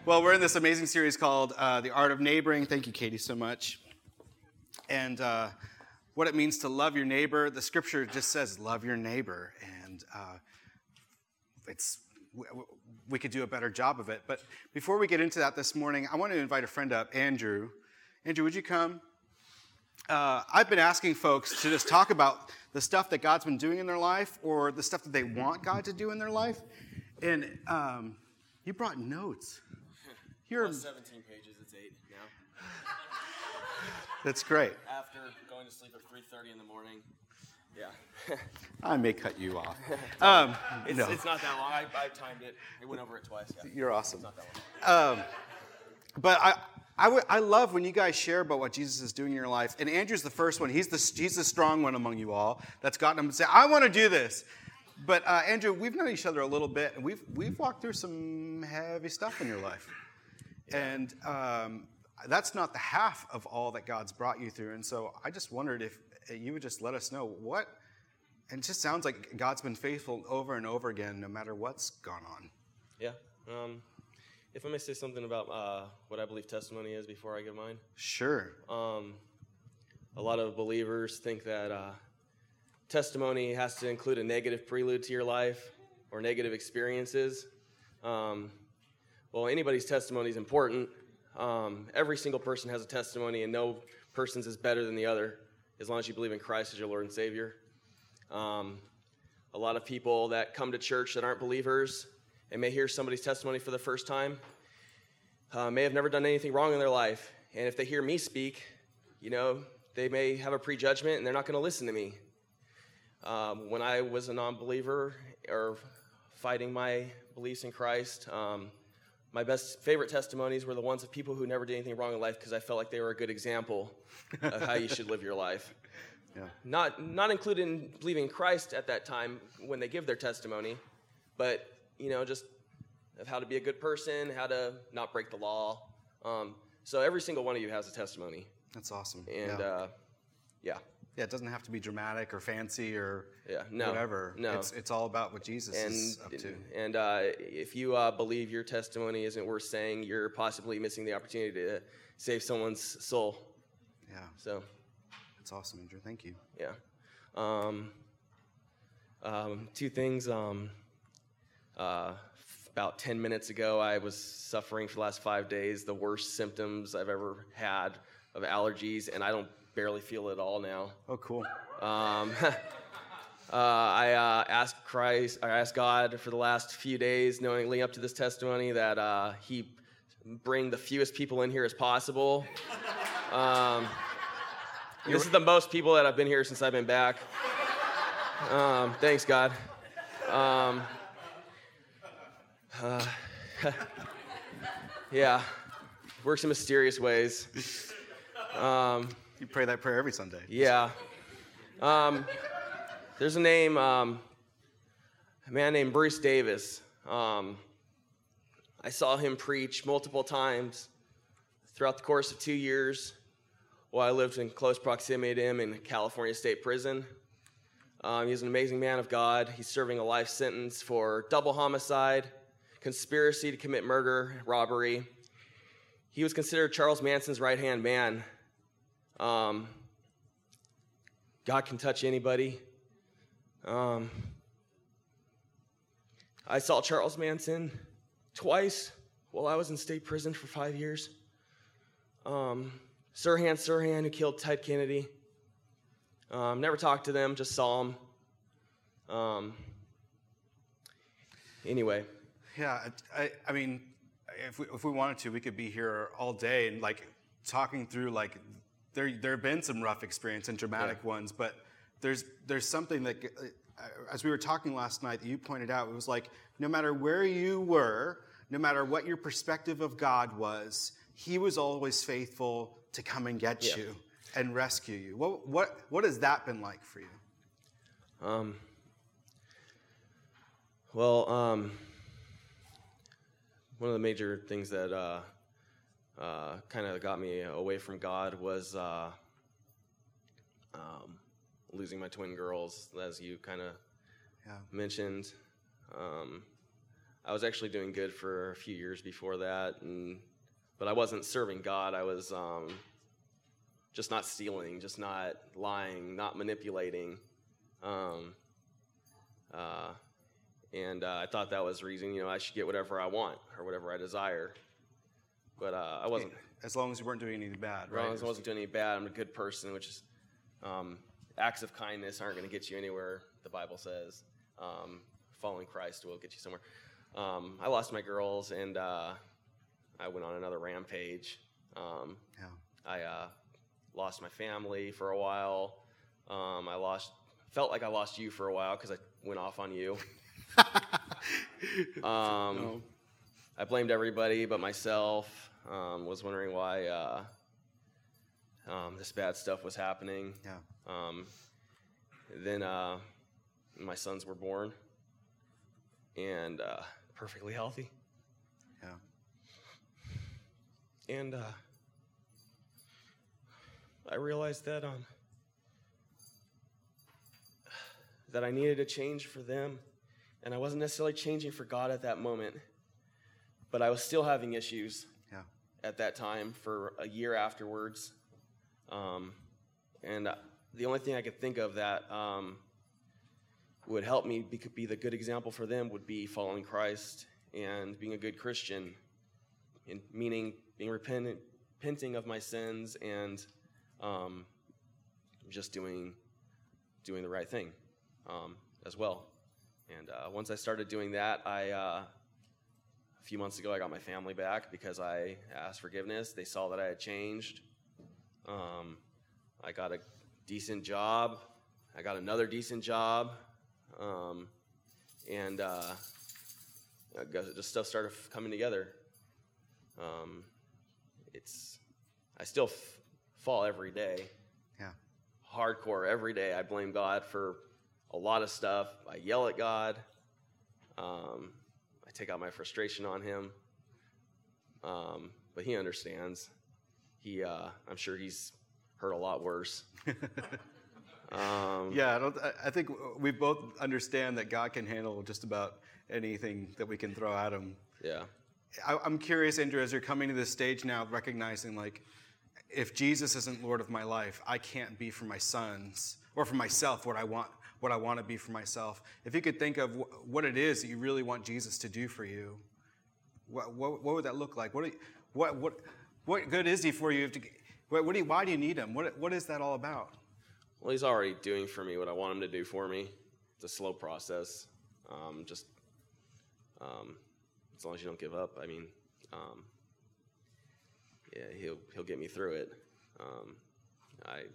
Well, we're in this amazing series called The Art of Neighboring. Thank you, Katie, so much. And what it means to love your neighbor. The scripture just says, love your neighbor. And we could do a better job of it. But before we get into that this morning, I want to invite a friend up, Andrew. Andrew, would you come? I've been asking folks to just talk about the stuff that God's been doing in their life or the stuff that they want God to do in their life. And you brought notes. You're 17 pages, it's 8 now. That's great. After going to sleep at 3:30 in the morning. Yeah. I may cut you off. It's not that long. I timed it. It went over it twice. Yeah. You're awesome. It's not that long. But I love when you guys share about what Jesus is doing in your life. And Andrew's the first one. He's the strong one among you all that's gotten him to say, I want to do this. But Andrew, we've known each other a little bit, and we've walked through some heavy stuff in your life. And that's not the half of all that God's brought you through. And so I just wondered if you would just let us know what, and it just sounds like God's been faithful over and over again, no matter what's gone on. Yeah. If I may say something about what I believe testimony is before I give mine. Sure. A lot of believers think that testimony has to include a negative prelude to your life or negative experiences. Well, anybody's testimony is important. Every single person has a testimony, and no person's is better than the other, as long as you believe in Christ as your Lord and Savior. A lot of people that come to church that aren't believers and may hear somebody's testimony for the first time may have never done anything wrong in their life. And if they hear me speak, they may have a prejudgment, and they're not going to listen to me. When I was a non-believer or fighting my beliefs in Christ, my favorite testimonies were the ones of people who never did anything wrong in life, because I felt like they were a good example of how you should live your life. Yeah. Not included in believing in Christ at that time when they give their testimony, but just of how to be a good person, how to not break the law. So every single one of you has a testimony. That's awesome. And yeah, it doesn't have to be dramatic or fancy or whatever. No. It's all about what Jesus is up to. And if you believe your testimony isn't worth saying, you're possibly missing the opportunity to save someone's soul. Yeah. So that's awesome, Andrew. Thank you. Yeah. Two things. About 10 minutes ago, I was suffering for the last 5 days the worst symptoms I've ever had of allergies, and I don't barely feel it at all now. Oh, cool. I asked God for the last few days, leading up to this testimony, that He bring the fewest people in here as possible. This is the most people that have been here since I've been back. Thanks, God. Yeah, works in mysterious ways. You pray that prayer every Sunday. Yeah. There's a man named Bruce Davis. I saw him preach multiple times throughout the course of 2 years while I lived in close proximity to him in California State Prison. He's an amazing man of God. He's serving a life sentence for double homicide, conspiracy to commit murder, robbery. He was considered Charles Manson's right-hand man. God can touch anybody. I saw Charles Manson twice while I was in state prison for 5 years. Sirhan, who killed Ted Kennedy. Never talked to them, just saw them. Anyway. Yeah, I mean, if we wanted to, we could be here all day and talking through there have been some rough experience and dramatic ones, but there's something that, as we were talking last night, that you pointed out, it was no matter where you were, no matter what your perspective of God was, He was always faithful to come and get you and rescue you. What has that been like for you? One of the major things that kind of got me away from God was losing my twin girls, as you kind of mentioned. I was actually doing good for a few years before that, but I wasn't serving God. I was just not stealing, just not lying, not manipulating. And I thought that was the reason, I should get whatever I want or whatever I desire. But I wasn't. As long as you weren't doing anything bad, right? As long as I wasn't doing any bad, I'm a good person, which is acts of kindness aren't going to get you anywhere, the Bible says. Following Christ will get you somewhere. I lost my girls, and I went on another rampage. I lost my family for a while. Felt like I lost you for a while because I went off on you. I blamed everybody but myself. Was wondering why this bad stuff was happening. Yeah. Then my sons were born, and perfectly healthy. Yeah. And I realized that I needed a change for them, and I wasn't necessarily changing for God at that moment, but I was still having issues at that time for a year afterwards. And the only thing I could think of that would help me be the good example for them would be following Christ and being a good Christian, meaning being repenting of my sins and just doing the right thing as well. And once I started doing that, a few months ago I got my family back because I asked forgiveness. They saw that I had changed. I got a decent job. I got another decent job. And just stuff started coming together. I still fall every day. Yeah. Hardcore every day. I blame God for a lot of stuff. I yell at God. I take out my frustration on him. But he understands. I'm sure he's hurt a lot worse. I think we both understand that God can handle just about anything that we can throw at him. Yeah. I'm curious, Andrew, as you're coming to this stage now, recognizing if Jesus isn't Lord of my life, I can't be for my sons or for myself what I want to be for myself. If you could think of what it is that you really want Jesus to do for you, what would that look like? What good is he for you? Why do you need him? What is that all about? Well, he's already doing for me what I want him to do for me. It's a slow process. As long as you don't give up, he'll get me through it. I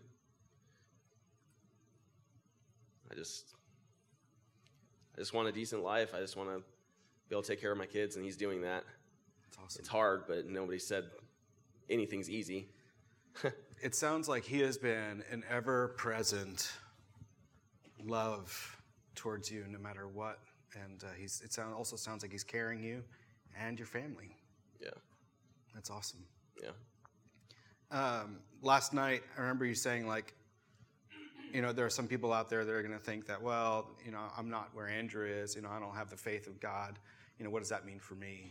just want a decent life. I just want to be able to take care of my kids, and he's doing that. That's awesome. It's hard, but nobody said anything's easy. It sounds like he has been an ever-present love towards you no matter what. And also sounds like he's carrying you and your family. Yeah. That's awesome. Yeah. Last night, I remember you saying, there are some people out there that are going to think that, I'm not where Andrew is. I don't have the faith of God. What does that mean for me?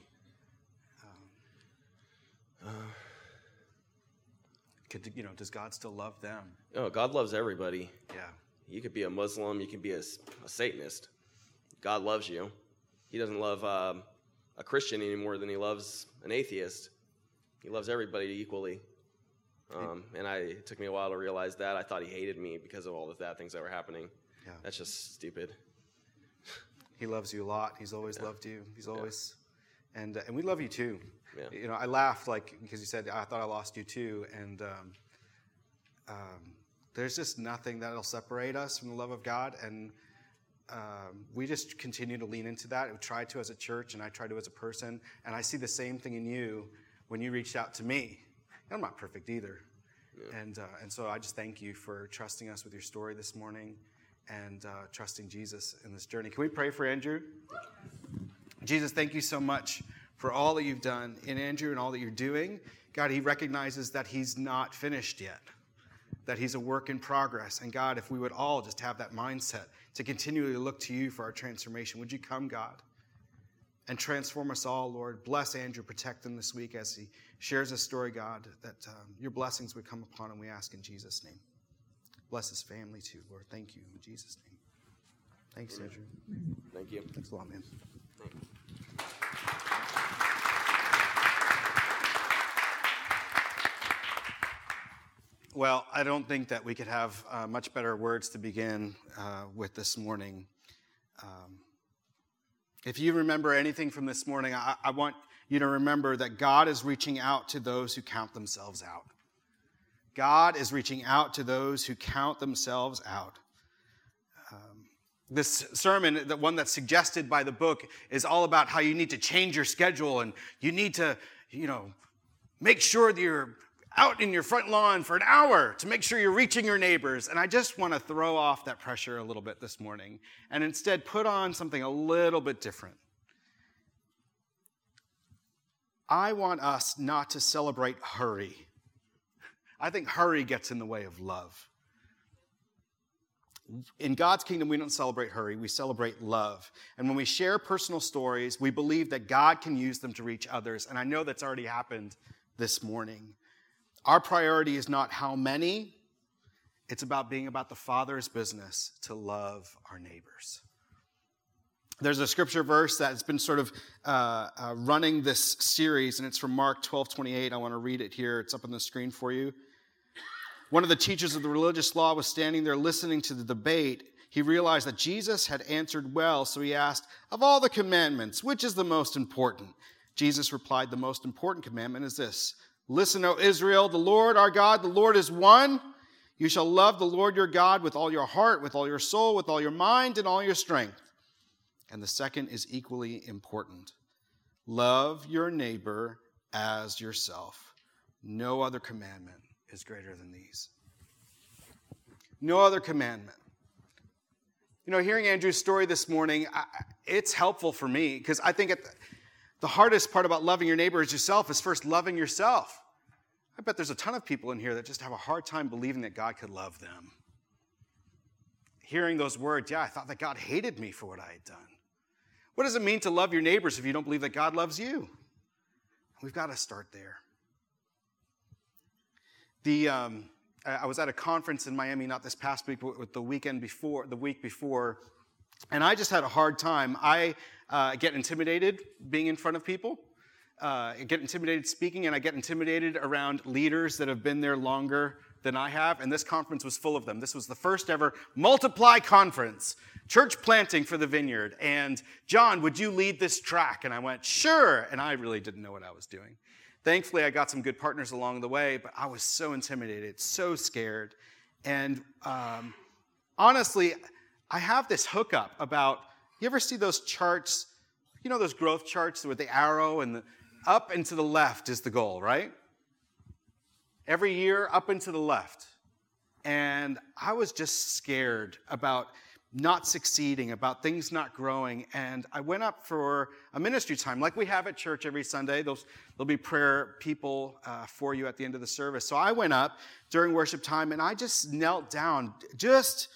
Does God still love them? No, God loves everybody. Yeah. You could be a Muslim. You can be a Satanist. God loves you. He doesn't love a Christian any more than he loves an atheist. He loves everybody equally. And it took me a while to realize that. I thought he hated me because of all the bad things that were happening. Yeah. That's just stupid. He loves you a lot. He's always loved you. He's always, and we love you too. Yeah. I laughed because you said, I thought I lost you too. And there's just nothing that'll separate us from the love of God. And we just continue to lean into that. We try to as a church, and I try to as a person. And I see the same thing in you when you reached out to me. I'm not perfect either. Yeah. And so I just thank you for trusting us with your story this morning and trusting Jesus in this journey. Can we pray for Andrew? Jesus, thank you so much for all that you've done in Andrew and all that you're doing. God, he recognizes that he's not finished yet, that he's a work in progress. And God, if we would all just have that mindset to continually look to you for our transformation, would you come, God, and transform us all, Lord. Bless Andrew, protect him this week as he shares his story, God, that your blessings would come upon him, we ask in Jesus' name. Bless his family too, Lord. Thank you in Jesus' name. Thanks, Andrew. Thank you. Thanks a lot, man. Well, I don't think that we could have much better words to begin with this morning. If you remember anything from this morning, I want you to remember that God is reaching out to those who count themselves out. God is reaching out to those who count themselves out. This sermon, the one that's suggested by the book, is all about how you need to change your schedule and you need to, make sure that you're out in your front lawn for an hour to make sure you're reaching your neighbors. And I just want to throw off that pressure a little bit this morning and instead put on something a little bit different. I want us not to celebrate hurry. I think hurry gets in the way of love. In God's kingdom, we don't celebrate hurry, we celebrate love. And when we share personal stories, we believe that God can use them to reach others. And I know that's already happened this morning. Our priority is not how many, it's about being about the Father's business to love our neighbors. There's a scripture verse that's been sort of running this series, and it's from Mark 12:28. I want to read it here. It's up on the screen for you. One of the teachers of the religious law was standing there listening to the debate. He realized that Jesus had answered well, so he asked, "Of all the commandments, which is the most important?" Jesus replied, "The most important commandment is this. Listen, O Israel, the Lord our God, the Lord is one. You shall love the Lord your God with all your heart, with all your soul, with all your mind, and all your strength. And the second is equally important. Love your neighbor as yourself. No other commandment is greater than these." No other commandment. Hearing Andrew's story this morning, it's helpful for me because I think the hardest part about loving your neighbor as yourself is first loving yourself. I bet there's a ton of people in here that just have a hard time believing that God could love them. Hearing those words, I thought that God hated me for what I had done. What does it mean to love your neighbors if you don't believe that God loves you? We've got to start there. I was at a conference in Miami, not this past week, but the week before, and I just had a hard time. I get intimidated being in front of people. I get intimidated speaking, and I get intimidated around leaders that have been there longer than I have, and this conference was full of them. This was the first ever Multiply conference, church planting for the Vineyard, and John, would you lead this track? And I went, sure, and I really didn't know what I was doing. Thankfully, I got some good partners along the way, but I was so intimidated, so scared, and honestly, I have this hookup about, you ever see those charts, those growth charts with the arrow and the up and to the left is the goal, right? Every year, up and to the left. And I was just scared about not succeeding, about things not growing. And I went up for a ministry time, like we have at church every Sunday. There'll be prayer people for you at the end of the service. So I went up during worship time, and I just knelt down, just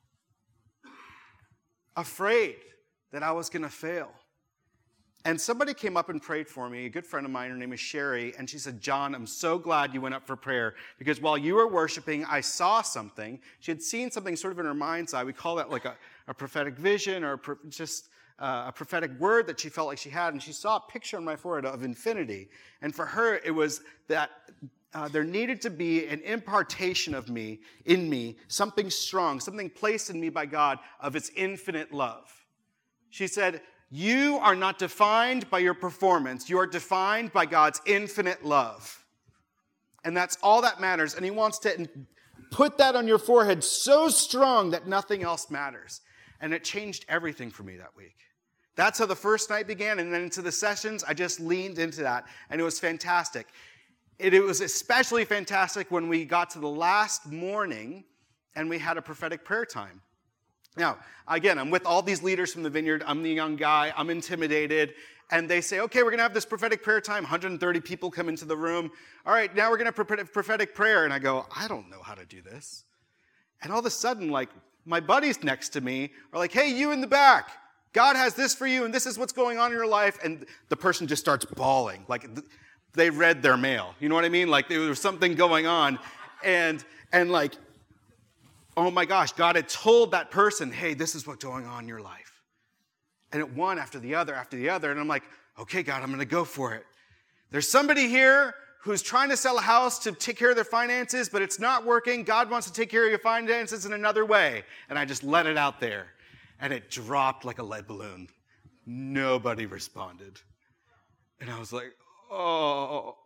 afraid that I was going to fail. And somebody came up and prayed for me, a good friend of mine, her name is Sherry, and she said, "John, I'm so glad you went up for prayer, because while you were worshiping, I saw something." She had seen something sort of in her mind's eye. We call that like a prophetic vision, or just a prophetic word that she felt like she had, and she saw a picture on my forehead of infinity. And for her, it was that there needed to be an impartation of in me, something strong, something placed in me by God of its infinite love. She said, "You are not defined by your performance. You are defined by God's infinite love. And that's all that matters." And he wants to put that on your forehead so strong that nothing else matters. And it changed everything for me that week. That's how the first night began. And then into the sessions, I just leaned into that. And it was fantastic. It was especially fantastic when we got to the last morning and we had a prophetic prayer time. Now, again, I'm with all these leaders from the Vineyard. I'm the young guy. I'm intimidated. And they say, "Okay, we're going to have this prophetic prayer time." 130 people come into the room. "All right, now we're going to have prophetic prayer." And I go, "I don't know how to do this." And all of a sudden, like, my buddies next to me are like, "Hey, you in the back, God has this for you, and this is what's going on in your life. And the person just starts bawling. Like they read their mail. You know what I mean? Like there was something going on. And like, oh my gosh, God had told that person, hey, this is what's going on in your life. And it one after the other. And I'm like, okay, God, I'm going to go for it. There's somebody here who's trying to sell a house to take care of their finances, but it's not working. God wants to take care of your finances in another way. And I just let it out there. And it dropped like a lead balloon. Nobody responded. And I was like, oh,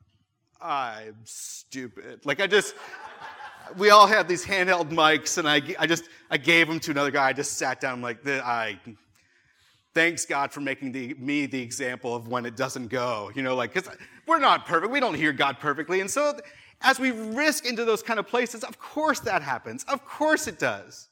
I'm stupid. Like we all had these handheld mics, and I gave them to another guy. I just sat down. I'm like, thanks God for making me the example of when it doesn't go. You know, like, because we're not perfect. We don't hear God perfectly. And so as we risk into those kind of places, of course that happens. Of course it does.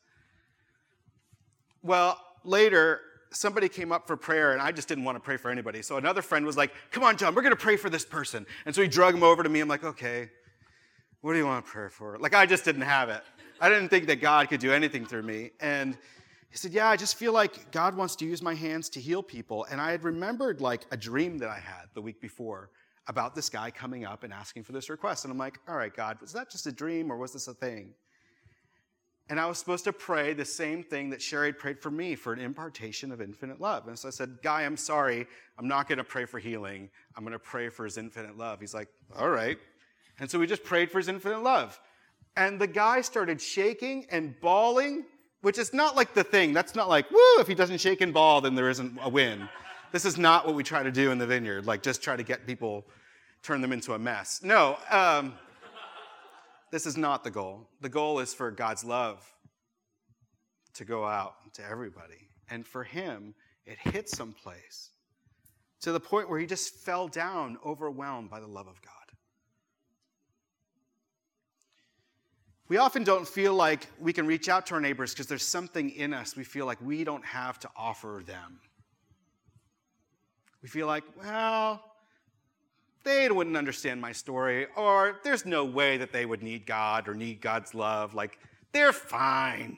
Well, later, somebody came up for prayer, and I just didn't want to pray for anybody. So another friend was like, come on, John, we're going to pray for this person. And so he drug him over to me. I'm like, okay, what do you want to pray for? Like, I just didn't have it. I didn't think that God could do anything through me. And he said, yeah, I just feel like God wants to use my hands to heal people. And I had remembered, like, a dream that I had the week before about this guy coming up and asking for this request. And I'm like, all right, God, was that just a dream, or was this a thing? And I was supposed to pray the same thing that Sherry had prayed for me, for an impartation of infinite love. And so I said, Guy, I'm sorry. I'm not going to pray for healing. I'm going to pray for his infinite love. He's like, all right. And so we just prayed for his infinite love. And the guy started shaking and bawling, which is not like the thing. That's not like, woo, if he doesn't shake and bawl, then there isn't a win. This is not what we try to do in the Vineyard, like just try to get people, turn them into a mess. No, this is not the goal. The goal is for God's love to go out to everybody. And for him, it hit someplace to the point where he just fell down, overwhelmed by the love of God. We often don't feel like we can reach out to our neighbors because there's something in us we feel like we don't have to offer them. We feel like, well, they wouldn't understand my story, or there's no way that they would need God or need God's love. Like, they're fine.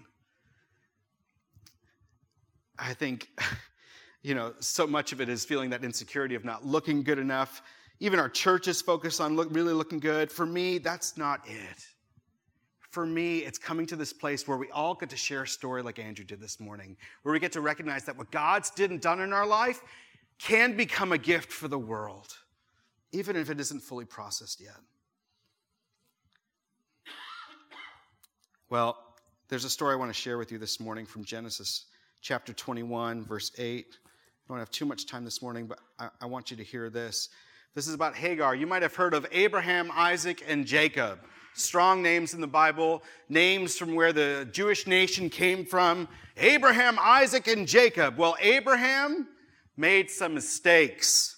I think, so much of it is feeling that insecurity of not looking good enough. Even our churches focus on really looking good. For me, that's not it. For me, it's coming to this place where we all get to share a story like Andrew did this morning, where we get to recognize that what God's done in our life can become a gift for the world, even if it isn't fully processed yet. Well, there's a story I want to share with you this morning from Genesis chapter 21, verse 8. I don't have too much time this morning, but I want you to hear this. This is about Hagar. You might have heard of Abraham, Isaac, and Jacob. Strong names in the Bible, names from where the Jewish nation came from. Abraham, Isaac, and Jacob. Well, Abraham made some mistakes.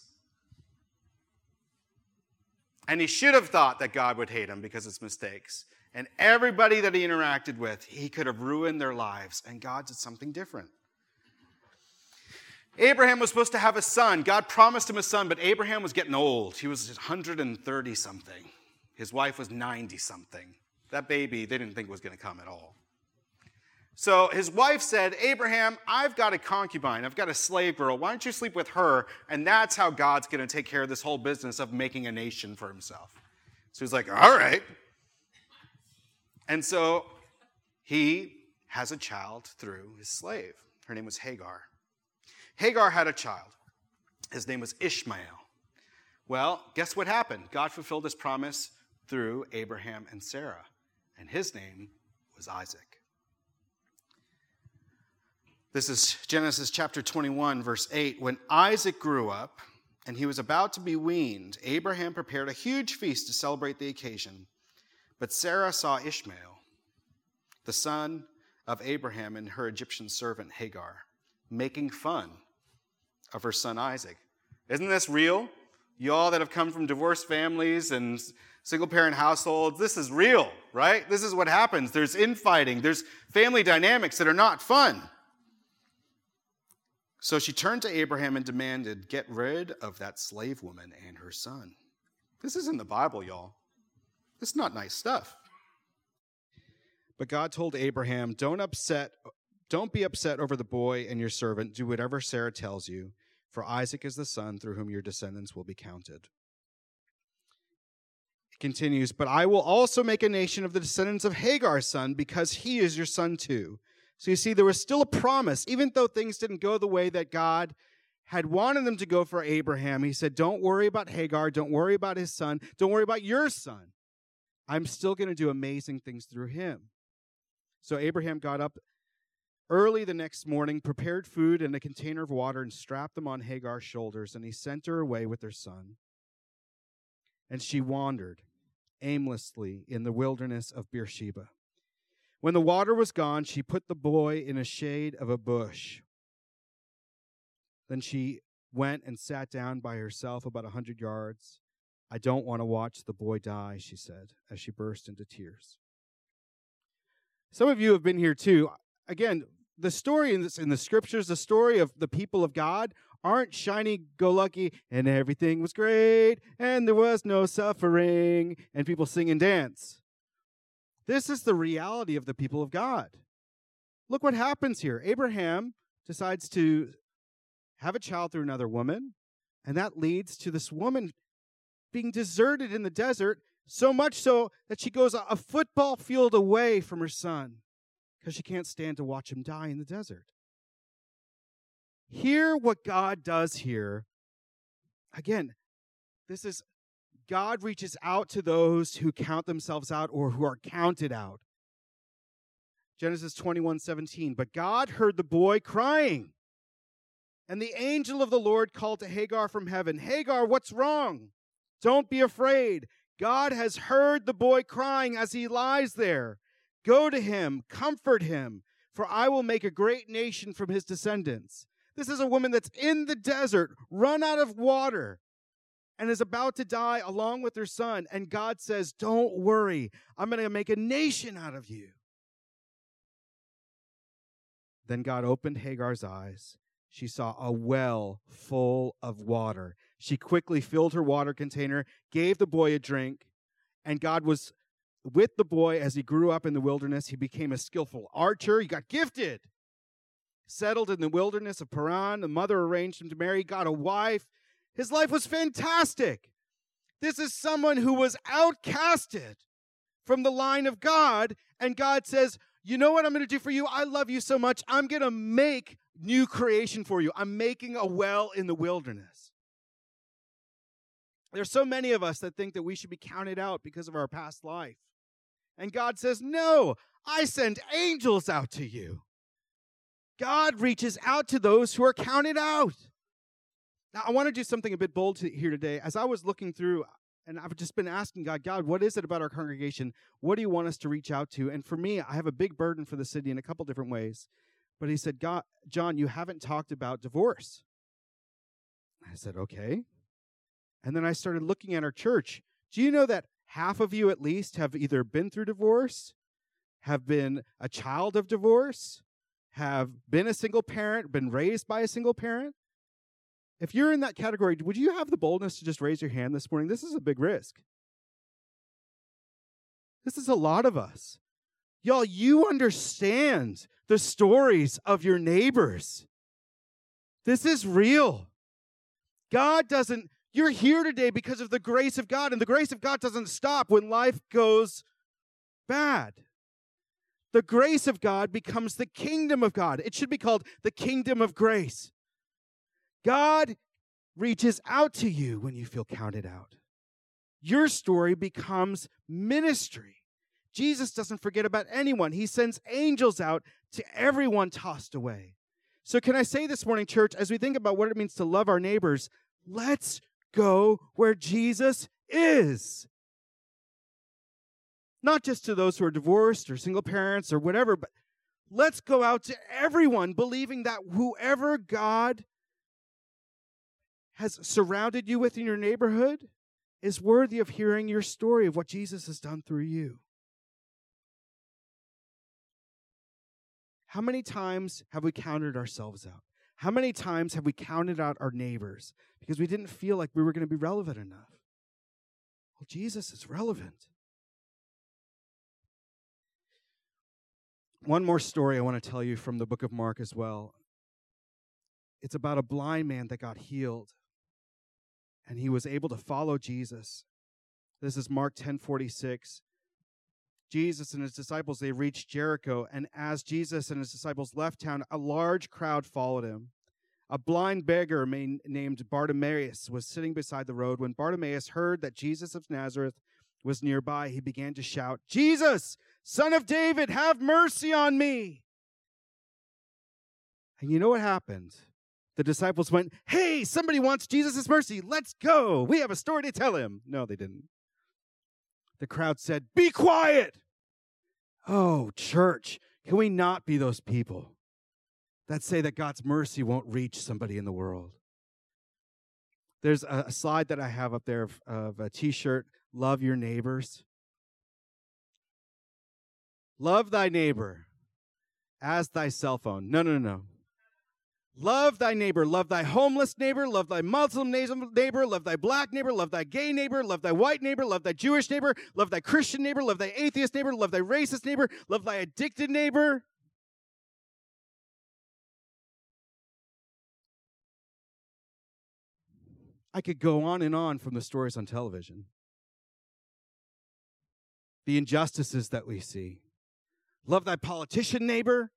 And he should have thought that God would hate him because of his mistakes. And everybody that he interacted with, he could have ruined their lives. And God did something different. Abraham was supposed to have a son. God promised him a son, but Abraham was getting old. He was 130-something. His wife was 90-something. That baby, they didn't think was going to come at all. So his wife said, Abraham, I've got a concubine. I've got a slave girl. Why don't you sleep with her? And that's how God's going to take care of this whole business of making a nation for himself. So he's like, all right. And so he has a child through his slave. Her name was Hagar. Hagar had a child. His name was Ishmael. Well, guess what happened? God fulfilled his promise through Abraham and Sarah, and his name was Isaac. This is Genesis chapter 21, verse 8. When Isaac grew up and he was about to be weaned, Abraham prepared a huge feast to celebrate the occasion. But Sarah saw Ishmael, the son of Abraham, and her Egyptian servant Hagar, making fun of her son Isaac. Isn't this real? You all that have come from divorced families and single-parent households, this is real, right? This is what happens. There's infighting. There's family dynamics that are not fun. So she turned to Abraham and demanded, get rid of that slave woman and her son. This is in the Bible, y'all. This is not nice stuff. But God told Abraham, don't upset Don't be upset over the boy and your servant. Do whatever Sarah tells you, for Isaac is the son through whom your descendants will be counted. It continues, but I will also make a nation of the descendants of Hagar's son, because he is your son too. So you see, there was still a promise, even though things didn't go the way that God had wanted them to go for Abraham. He said, don't worry about Hagar. Don't worry about his son. Don't worry about your son. I'm still going to do amazing things through him. So Abraham got up early the next morning, prepared food and a container of water, and strapped them on Hagar's shoulders, and he sent her away with her son. And she wandered aimlessly in the wilderness of Beersheba. When the water was gone, she put the boy in a shade of a bush. Then she went and sat down by herself about 100 yards. I don't want to watch the boy die, she said, as she burst into tears. Some of you have been here too. Again, the story in the scriptures, the story of the people of God, aren't shiny-go-lucky, and everything was great, and there was no suffering, and people sing and dance. This is the reality of the people of God. Look what happens here. Abraham decides to have a child through another woman, and that leads to this woman being deserted in the desert, so much so that she goes a football field away from her son because she can't stand to watch him die in the desert. Hear what God does here. Again, this is God reaches out to those who count themselves out or who are counted out. Genesis 21:17. But God heard the boy crying, and the angel of the Lord called to Hagar from heaven, Hagar, what's wrong? Don't be afraid. God has heard the boy crying as he lies there. Go to him, comfort him, for I will make a great nation from his descendants. This is a woman that's in the desert, run out of water, and is about to die along with her son. And God says, don't worry, I'm going to make a nation out of you. Then God opened Hagar's eyes. She saw a well full of water. She quickly filled her water container, gave the boy a drink, and God was with the boy as he grew up in the wilderness. He became a skillful archer. He got gifted. Settled in the wilderness of Paran. The mother arranged him to marry, got a wife. His life was fantastic. This is someone who was outcasted from the line of God, and God says, you know what I'm going to do for you? I love you so much. I'm going to make new creation for you. I'm making a well in the wilderness. There's so many of us that think that we should be counted out because of our past life. And God says, no, I send angels out to you. God reaches out to those who are counted out. Now, I want to do something a bit bold here today. As I was looking through, and I've just been asking God, what is it about our congregation? What do you want us to reach out to? And for me, I have a big burden for the city in a couple different ways. But he said, John, you haven't talked about divorce. I said, okay. And then I started looking at our church. Do you know that half of you at least have either been through divorce, have been a child of divorce, have been a single parent, been raised by a single parent? If you're in that category, would you have the boldness to just raise your hand this morning? This is a big risk. This is a lot of us. Y'all, you understand the stories of your neighbors. This is real. You're here today because of the grace of God, and the grace of God doesn't stop when life goes bad. The grace of God becomes the kingdom of God. It should be called the kingdom of grace. God reaches out to you when you feel counted out. Your story becomes ministry. Jesus doesn't forget about anyone. He sends angels out to everyone tossed away. So can I say this morning, church, as we think about what it means to love our neighbors, let's go where Jesus is. Not just to those who are divorced or single parents or whatever, but let's go out to everyone believing that whoever God has surrounded you with in your neighborhood is worthy of hearing your story of what Jesus has done through you. How many times have we counted ourselves out? How many times have we counted out our neighbors because we didn't feel like we were going to be relevant enough? Well, Jesus is relevant. One more story I want to tell you from the book of Mark as well. It's about a blind man that got healed, and he was able to follow Jesus. This is Mark 10:46. Jesus and his disciples, they reached Jericho, and as Jesus and his disciples left town, a large crowd followed him. A blind beggar named Bartimaeus was sitting beside the road. When Bartimaeus heard that Jesus of Nazareth was nearby, he began to shout, "Jesus, Son of David, have mercy on me." And you know what happened? The disciples went, "Hey, somebody wants Jesus' mercy. Let's go. We have a story to tell him." No, they didn't. The crowd said, "Be quiet." Oh, church, can we not be those people that say that God's mercy won't reach somebody in the world? There's a slide that I have up there of a t-shirt, "Love your neighbors." Love thy neighbor as thy cell phone. No. Love thy neighbor. Love thy homeless neighbor. Love thy Muslim neighbor. Love thy black neighbor. Love thy gay neighbor. Love thy white neighbor. Love thy Jewish neighbor. Love thy Christian neighbor. Love thy atheist neighbor. Love thy racist neighbor. Love thy addicted neighbor. I could go on and on from the stories on television. The injustices that we see. Love thy politician neighbor.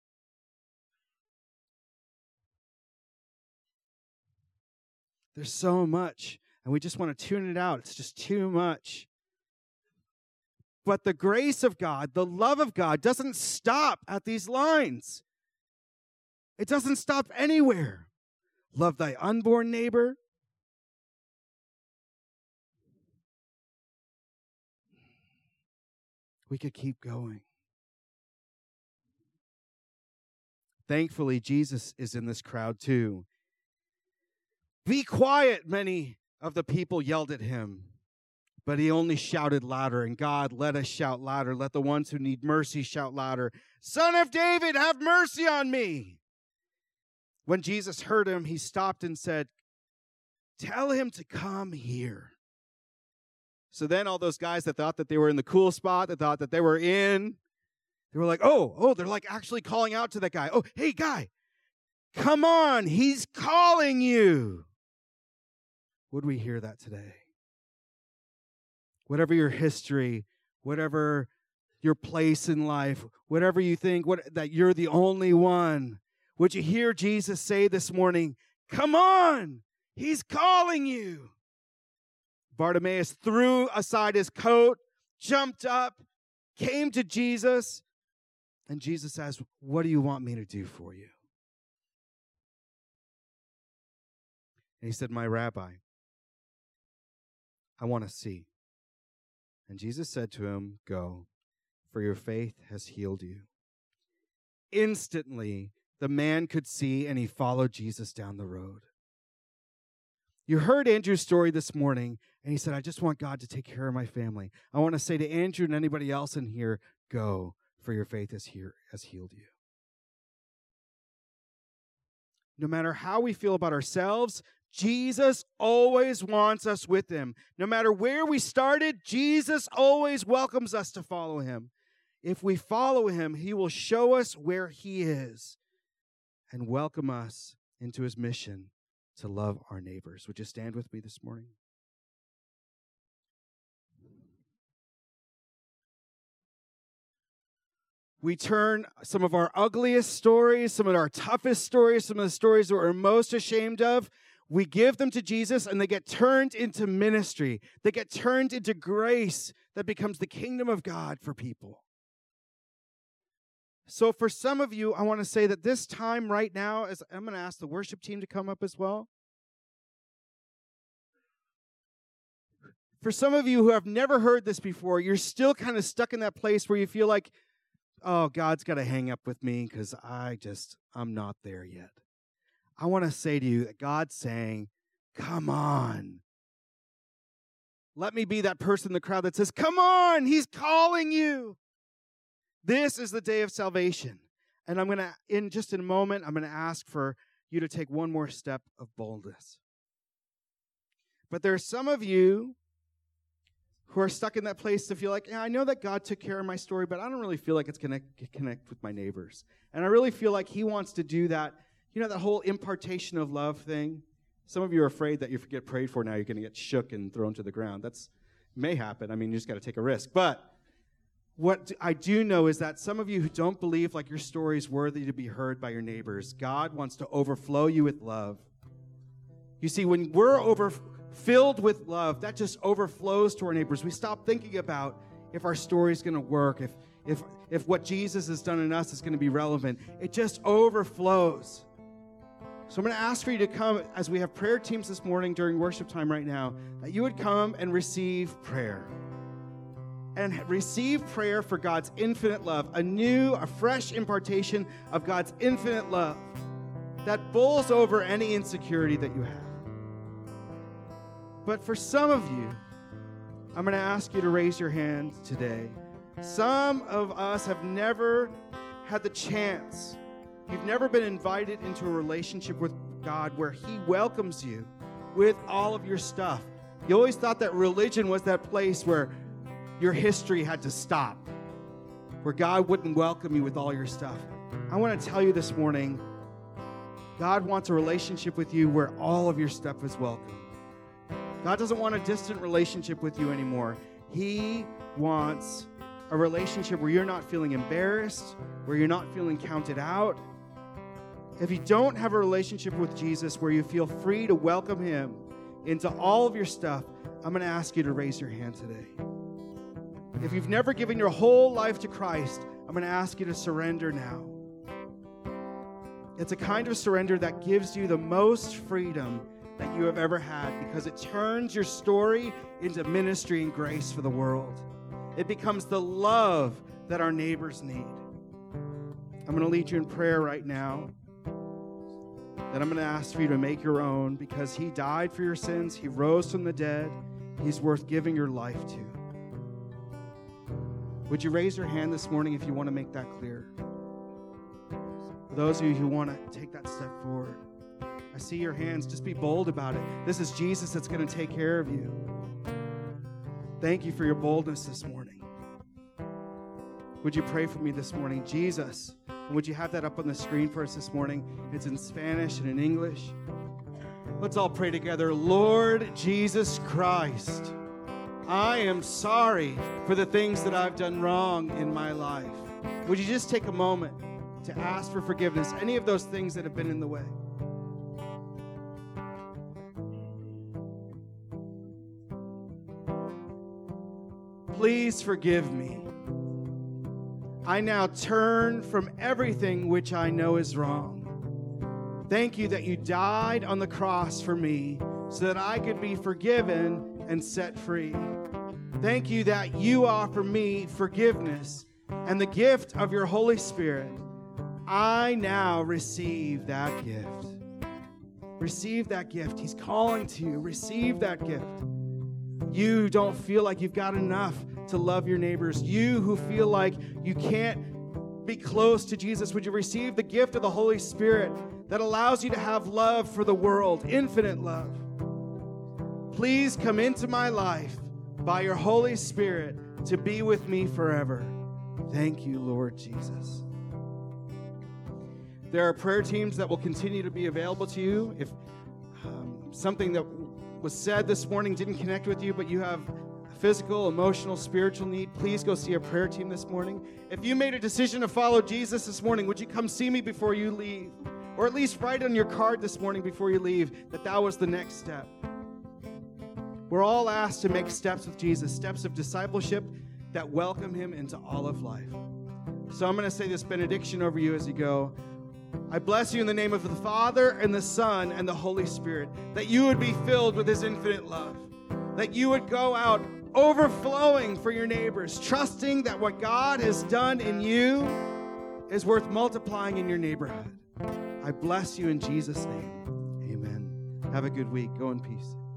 There's so much, and we just want to tune it out. It's just too much. But the grace of God, the love of God, doesn't stop at these lines. It doesn't stop anywhere. Love thy unborn neighbor. We could keep going. Thankfully, Jesus is in this crowd too. "Be quiet," many of the people yelled at him. But he only shouted louder, and God, let us shout louder. Let the ones who need mercy shout louder. "Son of David, have mercy on me." When Jesus heard him, he stopped and said, "Tell him to come here." So then all those guys that thought that they were in the cool spot, that thought that they were in, they were like, oh, they're like actually calling out to that guy. "Oh, hey, guy, come on, he's calling you." Would we hear that today? Whatever your history, whatever your place in life, whatever you think that you're the only one, would you hear Jesus say this morning, "Come on, he's calling you"? Bartimaeus threw aside his coat, jumped up, came to Jesus, and Jesus says, "What do you want me to do for you?" And he said, "My rabbi, I want to see." And Jesus said to him, "Go, for your faith has healed you." Instantly, the man could see, and he followed Jesus down the road. You heard Andrew's story this morning, and he said, "I just want God to take care of my family." I want to say to Andrew and anybody else in here, go, for your faith has healed you. No matter how we feel about ourselves, Jesus always wants us with him. No matter where we started, Jesus always welcomes us to follow him. If we follow him, he will show us where he is and welcome us into his mission to love our neighbors. Would you stand with me this morning? We turn some of our ugliest stories, some of our toughest stories, some of the stories that we're most ashamed of, we give them to Jesus, and they get turned into ministry. They get turned into grace that becomes the kingdom of God for people. So for some of you, I want to say that this time right now, as I'm going to ask the worship team to come up as well. For some of you who have never heard this before, you're still kind of stuck in that place where you feel like, oh, God's got to hang up with me because I'm not there yet. I want to say to you that God's saying, come on. Let me be that person in the crowd that says, come on, he's calling you. This is the day of salvation. And I'm going to, in a moment, I'm going to ask for you to take one more step of boldness. But there are some of you who are stuck in that place to feel like, yeah, I know that God took care of my story, but I don't really feel like it's going to connect with my neighbors. And I really feel like he wants to do that, that whole impartation of love thing. Some of you are afraid that if you get prayed for now, you're going to get shook and thrown to the ground. That's may happen. I mean, you just got to take a risk. But what I do know is that some of you who don't believe like your story is worthy to be heard by your neighbors, God wants to overflow you with love. You see, when we're filled with love, that just overflows to our neighbors. We stop thinking about if our story is going to work, if what Jesus has done in us is going to be relevant. It just overflows. So I'm going to ask for you to come, as we have prayer teams this morning during worship time right now, that you would come and receive prayer. And receive prayer for God's infinite love, a fresh impartation of God's infinite love that bowls over any insecurity that you have. But for some of you, I'm going to ask you to raise your hand today. Some of us have never had the chance. You've never been invited into a relationship with God where he welcomes you with all of your stuff. You always thought that religion was that place where your history had to stop, where God wouldn't welcome you with all your stuff. I want to tell you this morning, God wants a relationship with you where all of your stuff is welcome. God doesn't want a distant relationship with you anymore. He wants a relationship where you're not feeling embarrassed, where you're not feeling counted out. If you don't have a relationship with Jesus where you feel free to welcome him into all of your stuff, I'm going to ask you to raise your hand today. If you've never given your whole life to Christ, I'm going to ask you to surrender now. It's a kind of surrender that gives you the most freedom that you have ever had because it turns your story into ministry and grace for the world. It becomes the love that our neighbors need. I'm going to lead you in prayer right now. Then I'm going to ask for you to make your own because he died for your sins. He rose from the dead. He's worth giving your life to. Would you raise your hand this morning if you want to make that clear? For those of you who want to take that step forward, I see your hands. Just be bold about it. This is Jesus that's going to take care of you. Thank you for your boldness this morning. Would you pray for me this morning? Jesus, and would you have that up on the screen for us this morning? It's in Spanish and in English. Let's all pray together. Lord Jesus Christ, I am sorry for the things that I've done wrong in my life. Would you just take a moment to ask for forgiveness, any of those things that have been in the way? Please forgive me. I now turn from everything which I know is wrong. Thank you that you died on the cross for me so that I could be forgiven and set free. Thank you that you offer me forgiveness and the gift of your Holy Spirit. I now receive that gift. Receive that gift. He's calling to you. Receive that gift. You don't feel like you've got enough to love your neighbors. You who feel like you can't be close to Jesus, would you receive the gift of the Holy Spirit that allows you to have love for the world, infinite love? Please come into my life by your Holy Spirit to be with me forever. Thank you, Lord Jesus. There are prayer teams that will continue to be available to you. If something that was said this morning didn't connect with you, but you have a physical, emotional, spiritual need, please go see a prayer team this morning. If you made a decision to follow Jesus this morning, would you come see me before you leave? Or at least write on your card this morning before you leave that was the next step. We're all asked to make steps with Jesus, steps of discipleship that welcome him into all of life. So I'm going to say this benediction over you as you go. I bless you in the name of the Father and the Son and the Holy Spirit, that you would be filled with his infinite love, that you would go out overflowing for your neighbors, trusting that what God has done in you is worth multiplying in your neighborhood. I bless you in Jesus' name. Amen. Have a good week. Go in peace.